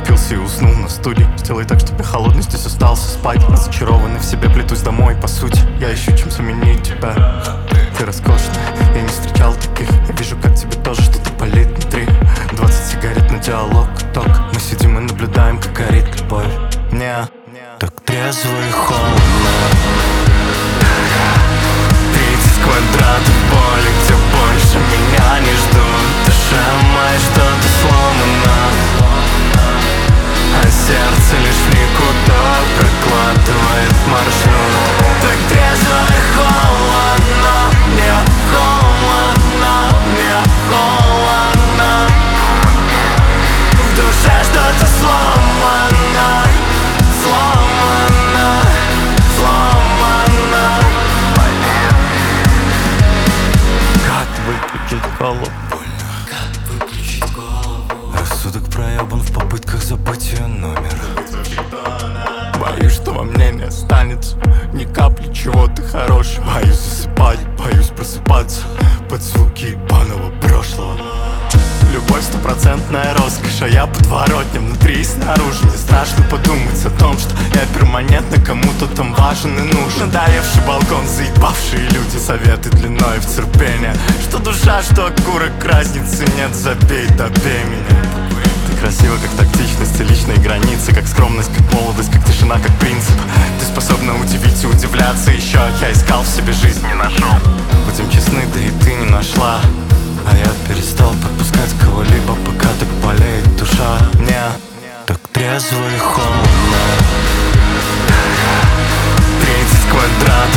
напился и уснул на стуле. Сделай так, чтобы я холодный здесь остался спать. Разочарованный в себе, плетусь домой, по сути я ищу, чем заменить тебя. Ты роскошная, я не встречал таких. Я вижу, как тебе тоже что-то палит внутри. 20 сигарет на диалог, ток. Мы сидим и наблюдаем, как горит любовь. Не, так трезво и холодно. 30 квадратов поля, где больше меня не ждут. Душа моя что-то сломано, а сердце лишь никуда прокладывает маршрут. Так трезво и холодно, мне холодно, мне холодно. В душе что-то сломано, сломано, сломано. Как выключить голову? Рассудок проебан в попытках забыть ее номер. Боюсь, что во мне не останется ни капли чего-то хорошего. Боюсь засыпать, боюсь просыпаться под звуки ебаного прошлого. Любовь стопроцентная роскошь, а я подворотня внутри и снаружи. Мне страшно подумать о том, что я перманентно кому-то там важен и нужен. Надоевший балкон, заебавшие люди, советы длиной в терпение. Что душа, что окурок, разницы нет, забей, добей меня. Ты красива, как тактичность и личные границы, как скромность, как молодость, как тишина, как принцип. Ты способна удивить и удивляться еще. Я искал в себе жизнь, не нашел. Будем честны, да и ты не нашла. А я перестал подпускать кого-либо, пока так болеет душа. Мне так трезво и холодно. 30 квадратов